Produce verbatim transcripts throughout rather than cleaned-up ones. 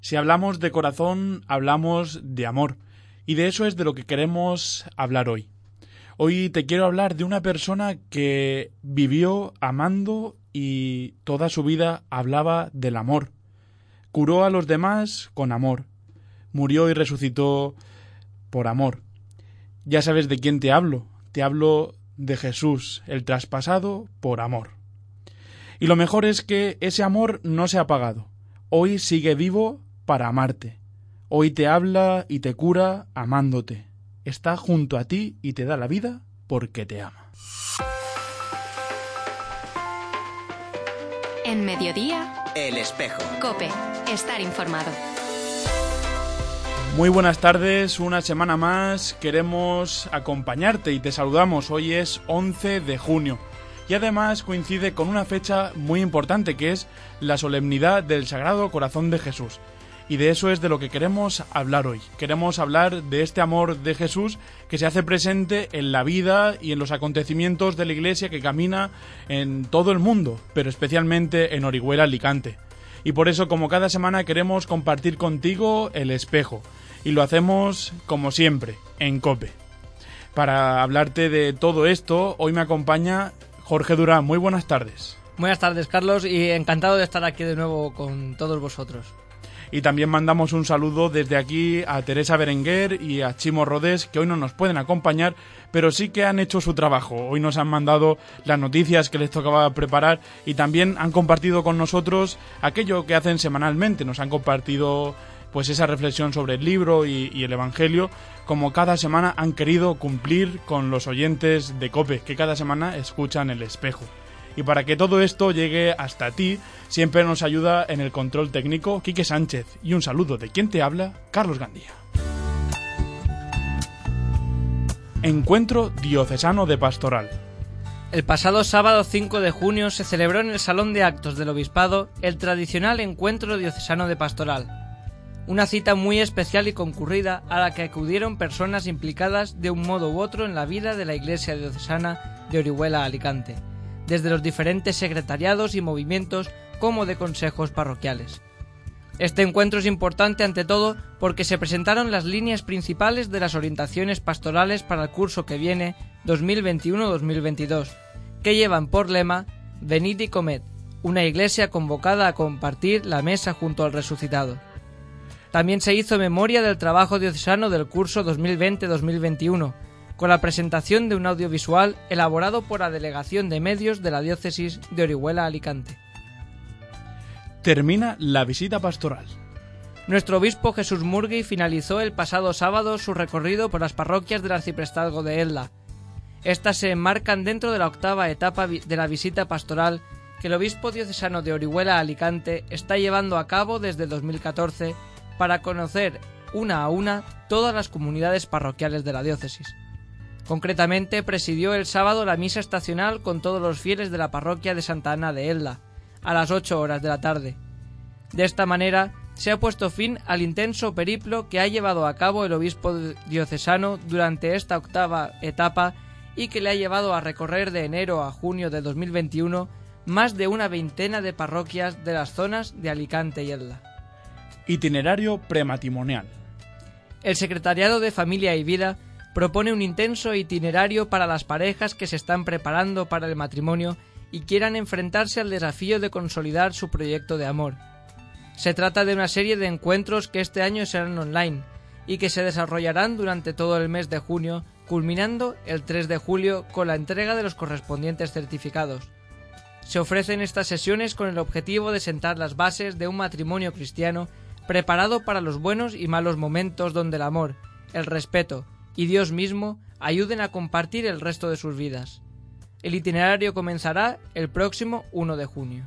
Si hablamos de corazón, hablamos de amor, y de eso es de lo que queremos hablar hoy. Hoy te quiero hablar de una persona que vivió amando y toda su vida hablaba del amor. Curó a los demás con amor. Murió y resucitó por amor. Ya sabes de quién te hablo. Te hablo de Jesús, el traspasado por amor. Y lo mejor es que ese amor no se ha apagado. Hoy sigue vivo para amarte. Hoy te habla y te cura amándote. Está junto a ti y te da la vida porque te ama. En Mediodía, El Espejo. COPE. Estar informado. Muy buenas tardes, una semana más queremos acompañarte y te saludamos. Hoy es once de junio y además coincide con una fecha muy importante que es la solemnidad del Sagrado Corazón de Jesús. Y de eso es de lo que queremos hablar hoy. Queremos hablar de este amor de Jesús que se hace presente en la vida y en los acontecimientos de la Iglesia que camina en todo el mundo, pero especialmente en Orihuela, Alicante. Y por eso, como cada semana, queremos compartir contigo el espejo. Y lo hacemos, como siempre, en COPE. Para hablarte de todo esto, hoy me acompaña Jorge Durán. Muy buenas tardes. Buenas tardes, Carlos, y encantado de estar aquí de nuevo con todos vosotros. Y también mandamos un saludo desde aquí a Teresa Berenguer y a Chimo Rodés, que hoy no nos pueden acompañar, pero sí que han hecho su trabajo. Hoy nos han mandado las noticias que les tocaba preparar y también han compartido con nosotros aquello que hacen semanalmente. Nos han compartido pues esa reflexión sobre el libro y, y el Evangelio, como cada semana han querido cumplir con los oyentes de COPE, que cada semana escuchan El Espejo. Y para que todo esto llegue hasta ti, siempre nos ayuda en el control técnico Quique Sánchez. Y un saludo de quien te habla, Carlos Gandía. Encuentro Diocesano de Pastoral. El pasado sábado cinco de junio se celebró en el Salón de Actos del Obispado el tradicional Encuentro Diocesano de Pastoral. Una cita muy especial y concurrida a la que acudieron personas implicadas de un modo u otro en la vida de la Iglesia Diocesana de Orihuela, Alicante, desde los diferentes secretariados y movimientos como de consejos parroquiales. Este encuentro es importante ante todo porque se presentaron las líneas principales de las orientaciones pastorales para el curso que viene dos mil veintiuno dos mil veintidós, que llevan por lema Venid y comed, una iglesia convocada a compartir la mesa junto al resucitado. También se hizo memoria del trabajo diocesano del curso dos mil veinte dos mil veintiuno, con la presentación de un audiovisual elaborado por la Delegación de Medios de la Diócesis de Orihuela, Alicante. Termina la visita pastoral. Nuestro obispo Jesús Murgui finalizó el pasado sábado su recorrido por las parroquias del arciprestazgo de Elda. Estas se enmarcan dentro de la octava etapa de la visita pastoral que el obispo diocesano de Orihuela, Alicante, está llevando a cabo desde dos mil catorce para conocer una a una todas las comunidades parroquiales de la diócesis. Concretamente, presidió el sábado la misa estacional con todos los fieles de la parroquia de Santa Ana de Elda, a las ocho horas de la tarde. De esta manera, se ha puesto fin al intenso periplo que ha llevado a cabo el obispo diocesano durante esta octava etapa y que le ha llevado a recorrer de enero a junio de dos mil veintiuno más de una veintena de parroquias de las zonas de Alicante y Elda. Itinerario prematrimonial. El Secretariado de Familia y Vida propone un intenso itinerario para las parejas que se están preparando para el matrimonio y quieran enfrentarse al desafío de consolidar su proyecto de amor. Se trata de una serie de encuentros que este año serán online y que se desarrollarán durante todo el mes de junio, culminando el tres de julio con la entrega de los correspondientes certificados. Se ofrecen estas sesiones con el objetivo de sentar las bases de un matrimonio cristiano preparado para los buenos y malos momentos donde el amor, el respeto y Dios mismo ayuden a compartir el resto de sus vidas. El itinerario comenzará el próximo uno de junio.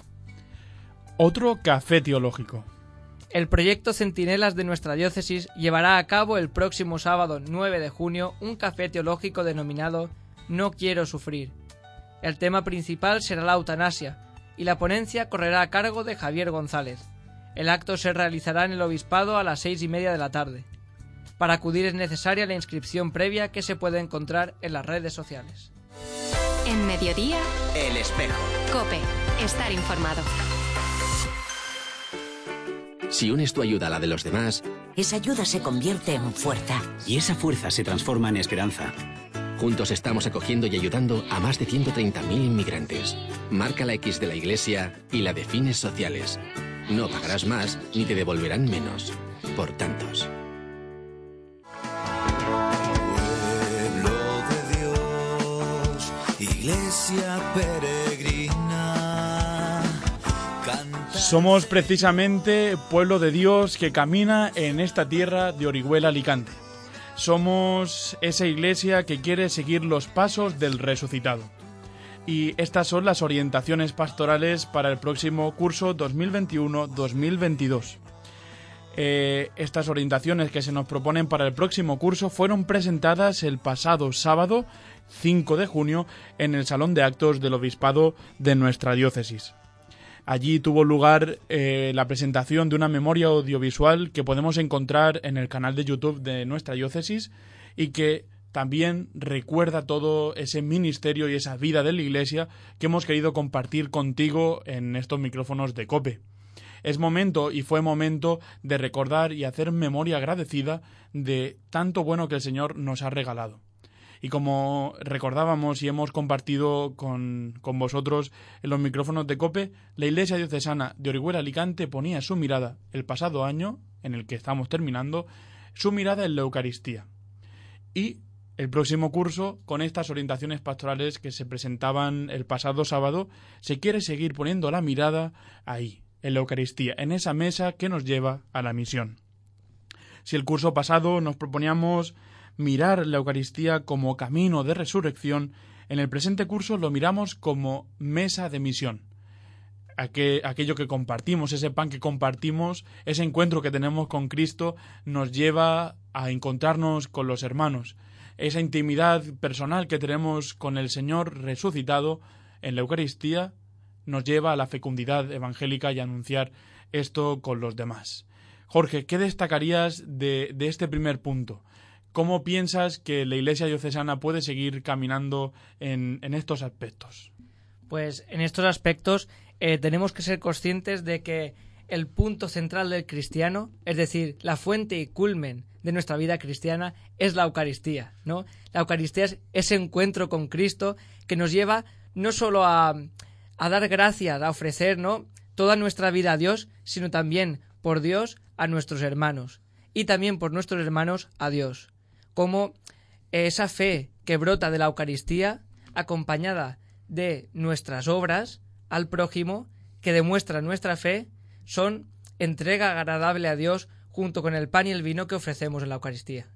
Otro café teológico. El proyecto Centinelas de nuestra diócesis llevará a cabo el próximo sábado nueve de junio un café teológico denominado No quiero sufrir. El tema principal será la eutanasia y la ponencia correrá a cargo de Javier González. El acto se realizará en el obispado a las seis y media de la tarde. Para acudir es necesaria la inscripción previa que se puede encontrar en las redes sociales. En Mediodía, El Espejo. COPE. Estar informado. Si unes tu ayuda a la de los demás, esa ayuda se convierte en fuerza. Y esa fuerza se transforma en esperanza. Juntos estamos acogiendo y ayudando a más de ciento treinta mil inmigrantes. Marca la X de la Iglesia y la de fines sociales. No pagarás más ni te devolverán menos. Por tantos. Pueblo de Dios, Iglesia peregrina. Canta... Somos precisamente pueblo de Dios que camina en esta tierra de Orihuela, Alicante. Somos esa iglesia que quiere seguir los pasos del resucitado. Y estas son las orientaciones pastorales para el próximo curso dos mil veintiuno dos mil veintidós. Eh, estas orientaciones que se nos proponen para el próximo curso fueron presentadas el pasado sábado cinco de junio en el Salón de Actos del Obispado de nuestra diócesis. Allí tuvo lugar eh, la presentación de una memoria audiovisual que podemos encontrar en el canal de YouTube de nuestra diócesis y que también recuerda todo ese ministerio y esa vida de la Iglesia que hemos querido compartir contigo en estos micrófonos de COPE. Es momento y fue momento de recordar y hacer memoria agradecida de tanto bueno que el Señor nos ha regalado. Y como recordábamos y hemos compartido con, con vosotros en los micrófonos de COPE, la Iglesia Diocesana de Orihuela Alicante ponía su mirada el pasado año, en el que estamos terminando, su mirada en la Eucaristía. Y el próximo curso, con estas orientaciones pastorales que se presentaban el pasado sábado, se quiere seguir poniendo la mirada ahí, en la Eucaristía, en esa mesa que nos lleva a la misión. Si el curso pasado nos proponíamos mirar la Eucaristía como camino de resurrección, en el presente curso lo miramos como mesa de misión. Aquello que compartimos, ese pan que compartimos, ese encuentro que tenemos con Cristo, nos lleva a encontrarnos con los hermanos. Esa intimidad personal que tenemos con el Señor resucitado en la Eucaristía nos lleva a la fecundidad evangélica y a anunciar esto con los demás. Jorge, ¿qué destacarías de, de este primer punto? ¿Cómo piensas que la Iglesia diocesana puede seguir caminando en, en estos aspectos? Pues en estos aspectos eh, tenemos que ser conscientes de que el punto central del cristiano, es decir, la fuente y culmen de nuestra vida cristiana, es la Eucaristía, ¿no? La Eucaristía es ese encuentro con Cristo que nos lleva no solo a, a dar gracias, a ofrecer, ¿no?, toda nuestra vida a Dios, sino también por Dios a nuestros hermanos y también por nuestros hermanos a Dios. Como esa fe que brota de la Eucaristía, acompañada de nuestras obras al prójimo, que demuestra nuestra fe, son entrega agradable a Dios junto con el pan y el vino que ofrecemos en la Eucaristía.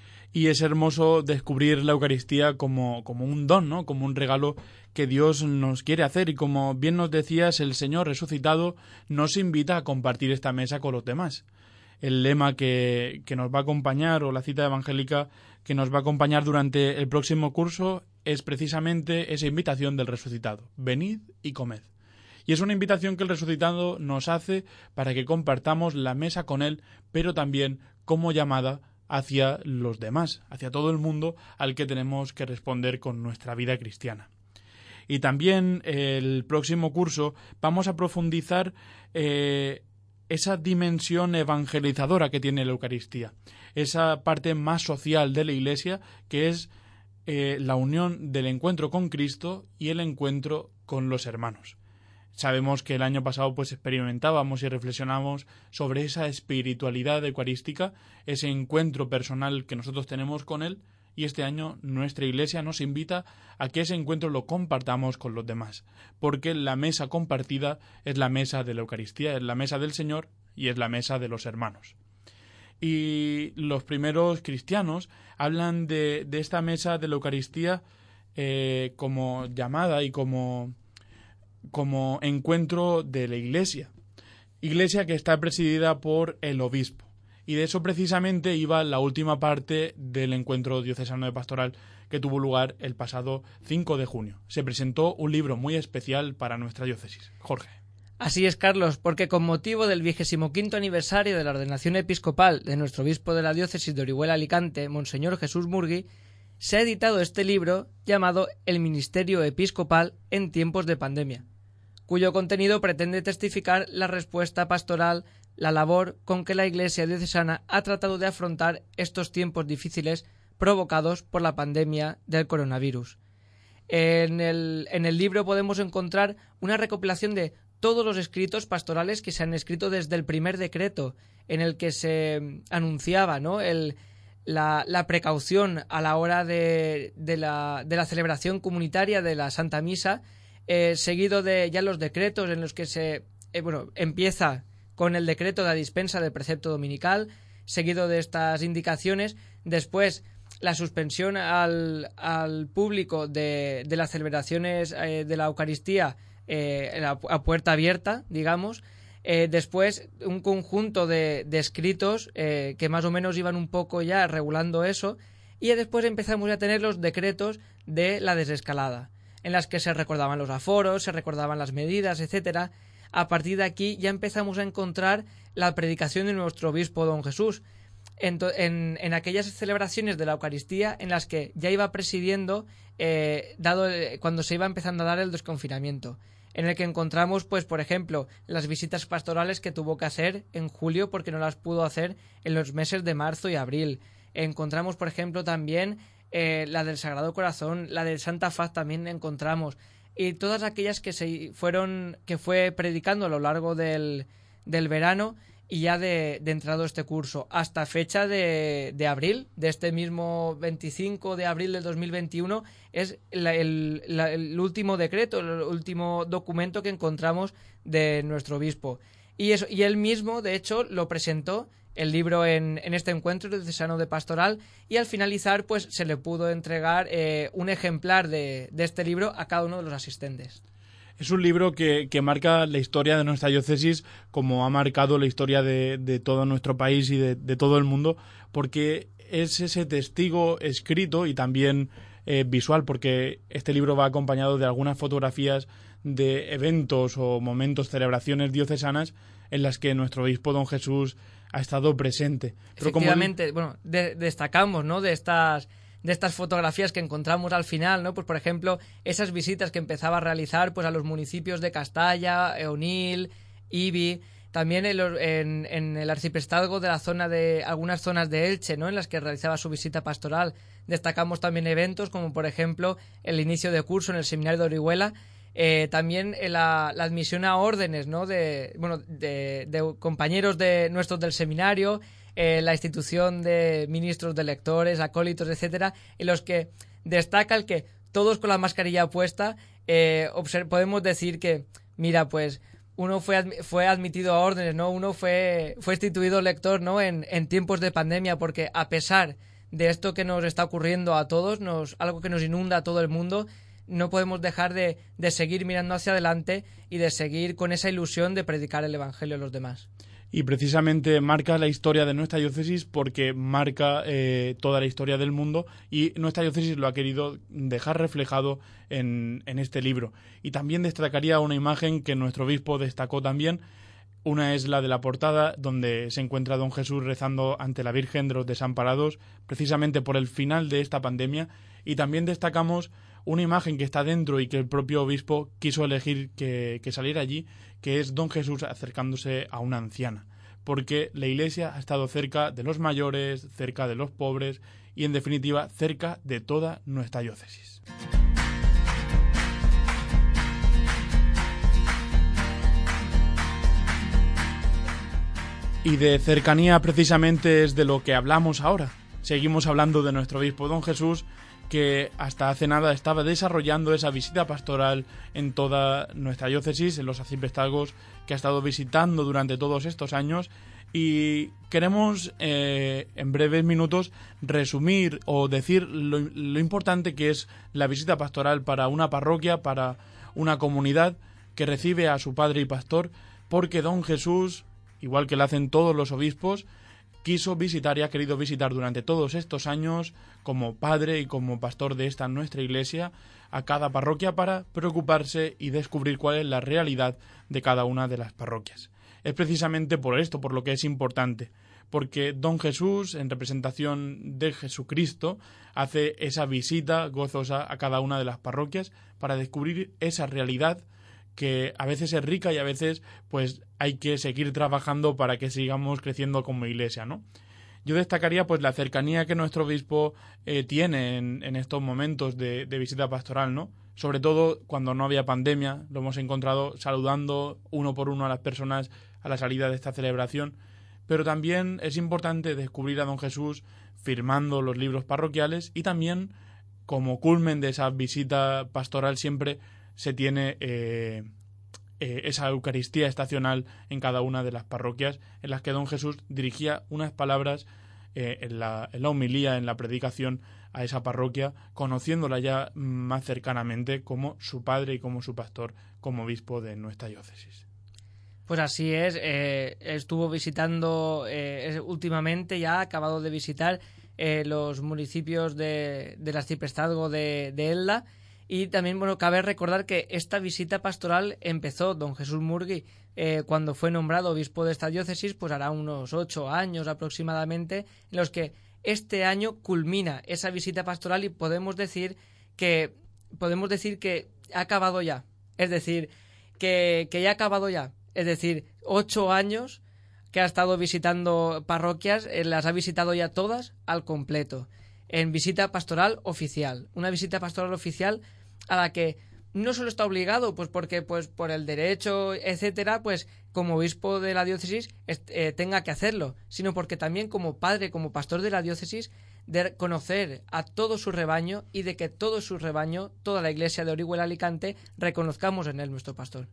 Y es hermoso descubrir la Eucaristía como, como un don, ¿no?, como un regalo que Dios nos quiere hacer. Y como bien nos decías, el Señor resucitado nos invita a compartir esta mesa con los demás. El lema que, que nos va a acompañar, o la cita evangélica que nos va a acompañar durante el próximo curso, es precisamente esa invitación del resucitado. Venid y comed. Y es una invitación que el resucitado nos hace para que compartamos la mesa con Él, pero también como llamada hacia los demás, hacia todo el mundo al que tenemos que responder con nuestra vida cristiana. Y también el próximo curso vamos a profundizar eh, esa dimensión evangelizadora que tiene la Eucaristía, esa parte más social de la Iglesia, que es eh, la unión del encuentro con Cristo y el encuentro con los hermanos. Sabemos que el año pasado pues experimentábamos y reflexionamos sobre esa espiritualidad eucarística, ese encuentro personal que nosotros tenemos con Él, y este año nuestra Iglesia nos invita a que ese encuentro lo compartamos con los demás, porque la mesa compartida es la mesa de la Eucaristía, es la mesa del Señor y es la mesa de los hermanos. Y los primeros cristianos hablan de, de esta mesa de la Eucaristía eh, como llamada y como, como encuentro de la Iglesia. Iglesia que está presidida por el obispo. Y de eso precisamente iba la última parte del encuentro diocesano de pastoral que tuvo lugar el pasado cinco de junio. Se presentó un libro muy especial para nuestra diócesis. Jorge. Así es, Carlos, porque con motivo del vigésimo quinto aniversario de la ordenación episcopal de nuestro obispo de la diócesis de Orihuela Alicante, Monseñor Jesús Murgui, se ha editado este libro llamado El Ministerio Episcopal en tiempos de pandemia, cuyo contenido pretende testificar la respuesta pastoral la labor con que la Iglesia diocesana ha tratado de afrontar estos tiempos difíciles provocados por la pandemia del coronavirus. En el, en el libro podemos encontrar una recopilación de todos los escritos pastorales que se han escrito desde el primer decreto, en el que se anunciaba, ¿no?, el, la, la precaución a la hora de, de, la, de la celebración comunitaria de la Santa Misa, eh, seguido de ya los decretos en los que se eh, bueno, empieza con el decreto de la dispensa del precepto dominical, seguido de estas indicaciones, después la suspensión al, al público de, de las celebraciones eh, de la Eucaristía eh, a, a puerta abierta, digamos, eh, después un conjunto de, de escritos eh, que más o menos iban un poco ya regulando eso, y después empezamos a tener los decretos de la desescalada, en las que se recordaban los aforos, se recordaban las medidas, etcétera. A partir de aquí ya empezamos a encontrar la predicación de nuestro obispo don Jesús, En, en, en aquellas celebraciones de la Eucaristía en las que ya iba presidiendo eh, dado eh, cuando se iba empezando a dar el desconfinamiento, en el que encontramos, pues por ejemplo, las visitas pastorales que tuvo que hacer en julio porque no las pudo hacer en los meses de marzo y abril. Encontramos, por ejemplo, también eh, la del Sagrado Corazón, la del Santa Faz también encontramos, y todas aquellas que se fueron que fue predicando a lo largo del, del verano y ya de, de entrado este curso, hasta fecha de, de abril, de este mismo veinticinco de abril del dos mil veintiuno, es la, el, la, el último decreto, el último documento que encontramos de nuestro obispo. Y, eso, y él mismo, de hecho, lo presentó, el libro, en, en este encuentro diocesano de pastoral, y al finalizar, pues se le pudo entregar eh, un ejemplar de, de este libro a cada uno de los asistentes. Es un libro que, que marca la historia de nuestra diócesis, como ha marcado la historia de, de todo nuestro país y de, de todo el mundo, porque es ese testigo escrito y también eh, visual, porque este libro va acompañado de algunas fotografías de eventos o momentos, celebraciones diocesanas en las que nuestro obispo don Jesús ha estado presente. Pero efectivamente, como... bueno, de, destacamos, ¿no?, de estas... de estas fotografías que encontramos al final, ¿no? Pues por ejemplo, esas visitas que empezaba a realizar pues a los municipios de Castalla, Onil, Ibi, también en, los, en, en el arciprestazgo de la zona de algunas zonas de Elche, ¿no?, en las que realizaba su visita pastoral. Destacamos también eventos como por ejemplo el inicio de curso en el seminario de Orihuela, eh, también la, la admisión a órdenes, ¿no?, de bueno de, de compañeros de nuestros del seminario, Eh, la institución de ministros de lectores, acólitos, etcétera, en los que destaca el que todos con la mascarilla puesta, eh, podemos decir que, mira, pues uno fue admi fue admitido a órdenes, ¿no? Uno fue fue instituido lector, ¿no?, en, en tiempos de pandemia, porque a pesar de esto que nos está ocurriendo a todos, nos algo que nos inunda a todo el mundo, no podemos dejar de, de seguir mirando hacia adelante y de seguir con esa ilusión de predicar el Evangelio a los demás. Y precisamente marca la historia de nuestra diócesis porque marca eh, toda la historia del mundo, y nuestra diócesis lo ha querido dejar reflejado en, en este libro. Y también destacaría una imagen que nuestro obispo destacó también. Una es la de la portada, donde se encuentra don Jesús rezando ante la Virgen de los Desamparados, precisamente por el final de esta pandemia. Y también destacamos una imagen que está dentro y que el propio obispo quiso elegir que, que saliera allí, que es don Jesús acercándose a una anciana, porque la Iglesia ha estado cerca de los mayores, cerca de los pobres y, en definitiva, cerca de toda nuestra diócesis. Y de cercanía precisamente es de lo que hablamos ahora. Seguimos hablando de nuestro obispo don Jesús, que hasta hace nada estaba desarrollando esa visita pastoral en toda nuestra diócesis, en los arciprestazgos que ha estado visitando durante todos estos años, y queremos eh, en breves minutos resumir o decir lo, lo importante que es la visita pastoral para una parroquia, para una comunidad que recibe a su padre y pastor, porque don Jesús, igual que lo hacen todos los obispos, quiso visitar y ha querido visitar durante todos estos años, como padre y como pastor de esta nuestra iglesia, a cada parroquia para preocuparse y descubrir cuál es la realidad de cada una de las parroquias. Es precisamente por esto, por lo que es importante, porque don Jesús, en representación de Jesucristo, hace esa visita gozosa a cada una de las parroquias para descubrir esa realidad que a veces es rica y a veces pues hay que seguir trabajando para que sigamos creciendo como iglesia, ¿no? Yo destacaría pues la cercanía que nuestro obispo eh, tiene en, en estos momentos de, de visita pastoral, ¿no? Sobre todo cuando no había pandemia, lo hemos encontrado saludando uno por uno a las personas a la salida de esta celebración, pero también es importante descubrir a don Jesús firmando los libros parroquiales y también como culmen de esa visita pastoral siempre se tiene eh, eh, esa Eucaristía estacional en cada una de las parroquias en las que don Jesús dirigía unas palabras eh, en, la, en la homilía, en la predicación a esa parroquia, conociéndola ya más cercanamente como su padre y como su pastor, como obispo de nuestra diócesis. Pues así es, eh, estuvo visitando eh, últimamente, ya ha acabado de visitar eh, los municipios de, del arciprestazgo de, de Elda. Y también, bueno, cabe recordar que esta visita pastoral empezó don Jesús Murgui eh, cuando fue nombrado obispo de esta diócesis, pues hará unos ocho años aproximadamente, en los que este año culmina esa visita pastoral y podemos decir que podemos decir que ha acabado ya, es decir, que, que ya ha acabado ya, es decir, ocho años que ha estado visitando parroquias, eh, las ha visitado ya todas al completo, en visita pastoral oficial, una visita pastoral oficial a la que no solo está obligado, pues porque pues por el derecho, etcétera, pues como obispo de la diócesis eh, tenga que hacerlo, sino porque también como padre, como pastor de la diócesis, de conocer a todo su rebaño y de que todo su rebaño, toda la iglesia de Orihuela Alicante, reconozcamos en él nuestro pastor.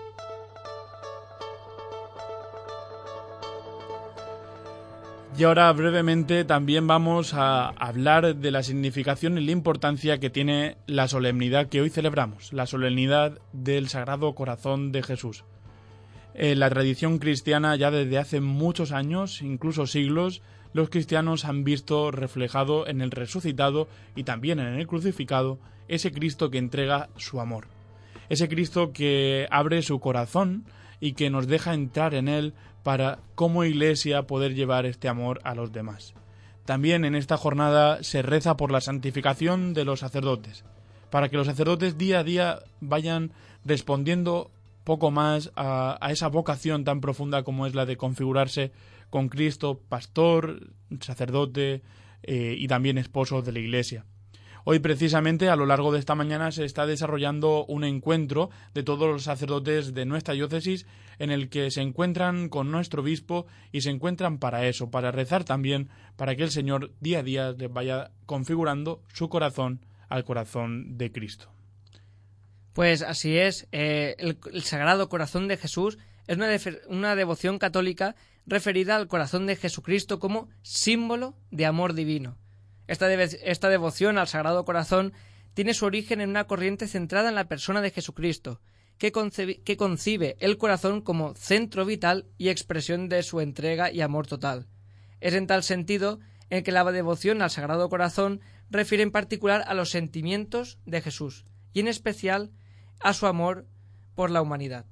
Y ahora brevemente también vamos a hablar de la significación y la importancia que tiene la solemnidad que hoy celebramos, la solemnidad del Sagrado Corazón de Jesús. En la tradición cristiana ya desde hace muchos años, incluso siglos, los cristianos han visto reflejado en el resucitado y también en el crucificado ese Cristo que entrega su amor, ese Cristo que abre su corazón y que nos deja entrar en él para, como iglesia, poder llevar este amor a los demás. También en esta jornada se reza por la santificación de los sacerdotes, para que los sacerdotes día a día vayan respondiendo poco más a, a esa vocación tan profunda como es la de configurarse con Cristo, pastor, sacerdote eh, y también esposo de la iglesia. Hoy precisamente a lo largo de esta mañana se está desarrollando un encuentro de todos los sacerdotes de nuestra diócesis en el que se encuentran con nuestro obispo y se encuentran para eso, para rezar también, para que el Señor día a día les vaya configurando su corazón al corazón de Cristo. Pues así es, eh, el, el Sagrado Corazón de Jesús es una, de, una devoción católica referida al corazón de Jesucristo como símbolo de amor divino. Esta, de, esta devoción al Sagrado Corazón tiene su origen en una corriente centrada en la persona de Jesucristo, que concibe, que concibe el corazón como centro vital y expresión de su entrega y amor total. Es en tal sentido en que la devoción al Sagrado Corazón refiere en particular a los sentimientos de Jesús, y en especial a su amor por la humanidad.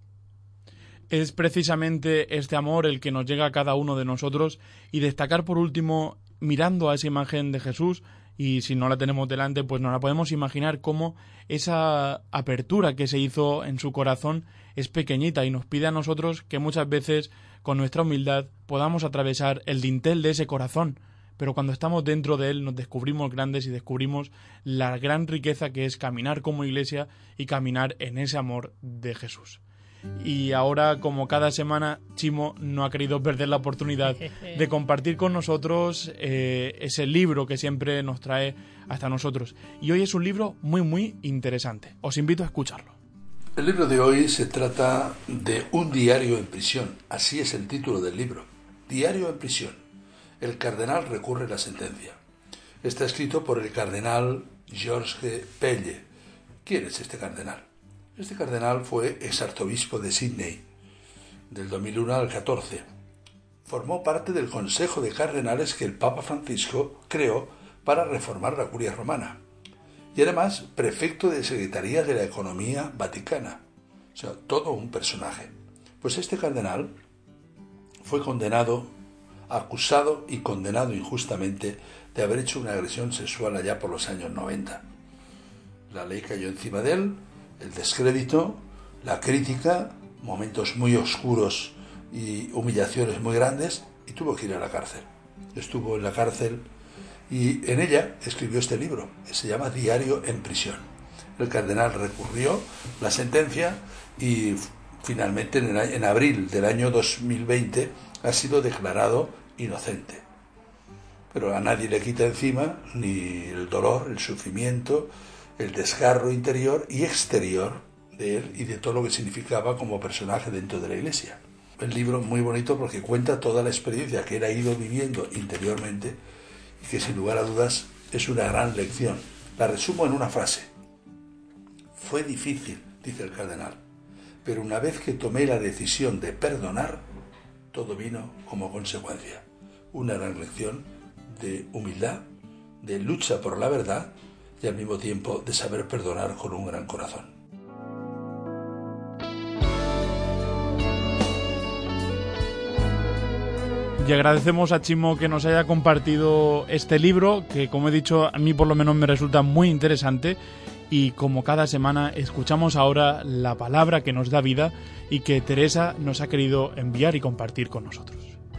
Es precisamente este amor el que nos llega a cada uno de nosotros, y destacar por último, mirando a esa imagen de Jesús, y si no la tenemos delante, pues nos la podemos imaginar como esa apertura que se hizo en su corazón es pequeñita y nos pide a nosotros que muchas veces con nuestra humildad podamos atravesar el dintel de ese corazón, pero cuando estamos dentro de él nos descubrimos grandes y descubrimos la gran riqueza que es caminar como iglesia y caminar en ese amor de Jesús. Y ahora, como cada semana, Chimo no ha querido perder la oportunidad de compartir con nosotros eh, ese libro que siempre nos trae hasta nosotros. Y hoy es un libro muy, muy interesante. Os invito a escucharlo. El libro de hoy se trata de un diario en prisión. Así es el título del libro. Diario en prisión. El cardenal recurre la sentencia. Está escrito por el cardenal George Pelle. ¿Quién es este cardenal? Este cardenal fue exarzobispo de Sydney, del dos mil uno al catorce. Formó parte del Consejo de Cardenales que el Papa Francisco creó para reformar la curia romana. Y además, prefecto de Secretaría de la Economía Vaticana. O sea, todo un personaje. Pues este cardenal fue condenado, acusado y condenado injustamente de haber hecho una agresión sexual allá por los años noventa. La ley cayó encima de él, el descrédito, la crítica, momentos muy oscuros y humillaciones muy grandes, y tuvo que ir a la cárcel. Estuvo en la cárcel y en ella escribió este libro, que se llama Diario en prisión. El cardenal recurrió la sentencia y finalmente en, el, en abril del año dos mil veinte ha sido declarado inocente. Pero a nadie le quita encima ni el dolor, el sufrimiento, el desgarro interior y exterior de él y de todo lo que significaba como personaje dentro de la Iglesia. El libro muy bonito porque cuenta toda la experiencia que él ha ido viviendo interiormente y que sin lugar a dudas es una gran lección. La resumo en una frase. Fue difícil, dice el cardenal, pero una vez que tomé la decisión de perdonar, todo vino como consecuencia. Una gran lección de humildad, de lucha por la verdad y al mismo tiempo de saber perdonar con un gran corazón. Y agradecemos a Chimo que nos haya compartido este libro, que como he dicho, a mí por lo menos me resulta muy interesante. Y como cada semana escuchamos ahora la palabra que nos da vida y que Teresa nos ha querido enviar y compartir con nosotros.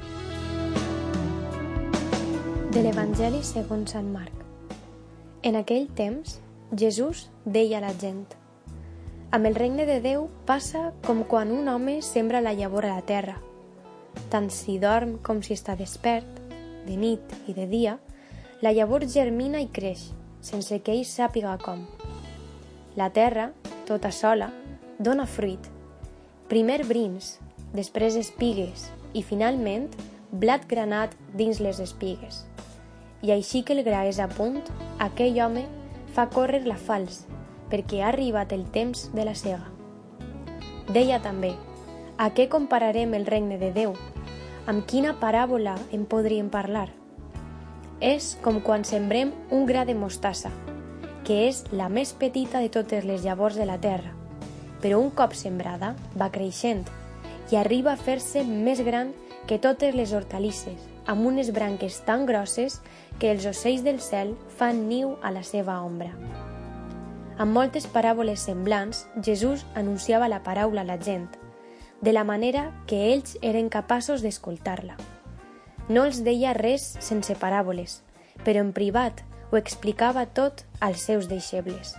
De l'Evangeli segons Sant Marc. En aquell temps, Jesús deia a la gent: amb el regne de Déu passa com quan un home sembra la llavor a la terra. Tant si dorm com si està despert, de nit i de dia, la llavor germina i creix, sense que ell sàpiga com. La terra, tota sola, dona fruit. Primer brins, després espigues i, finalment, blat granat dins les espigues. I així que el gra és a punt, aquell home fa córrer la falç, perquè ha arribat el temps de la sega. Deia també: a què compararem el regne de Déu? Amb quina paràbola en podríem parlar? És com quan sembrem un gra de mostassa, que és la més petita de totes les llavors de la terra, però un cop sembrada va creixent i arriba a fer-se més gran que totes les hortalisses, amb unes branques tan grosses que els ocells del cel fan niu a la seva ombra. Amb moltes paràboles semblants, Jesús anunciava la paraula a la gent, de la manera que ells eren capaços d'escoltar-la. No els deia res sense paràboles, però en privat ho explicava tot als seus deixebles.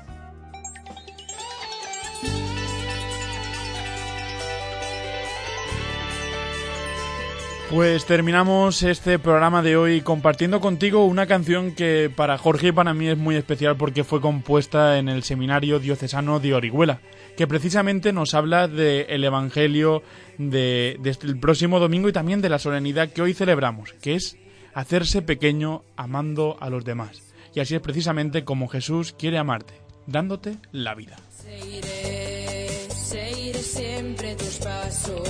Pues terminamos este programa de hoy compartiendo contigo una canción que para Jorge y para mí es muy especial porque fue compuesta en el Seminario Diocesano de Orihuela, que precisamente nos habla del Evangelio de, de este, el próximo domingo y también de la solemnidad que hoy celebramos, que es hacerse pequeño amando a los demás. Y así es precisamente como Jesús quiere amarte, dándote la vida. Seguiré, seguiré siempre tus pasos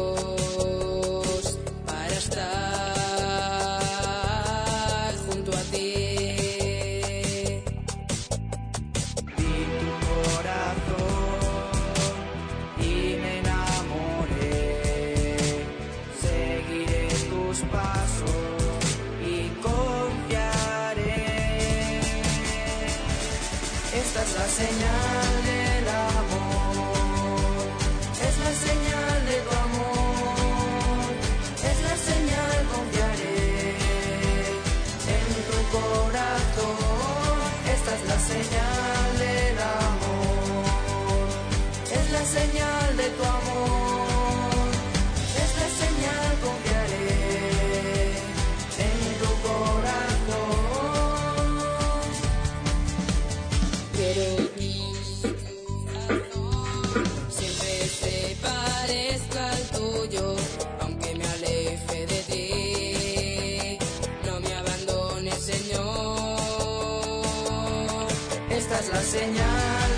para estar junto a ti. Vi tu corazón y me enamoré. Seguiré tus pasos y confiaré. Esta es la señal del amor, es la señal de tu amor, es la señal, confiaré en tu corazón. Esta es la señal del amor, es la señal de tu amor, es la señal, confiaré en tu corazón. Quiero siempre se parezca al tuyo, aunque me aleje de ti. No me abandones, Señor. Esta es la señal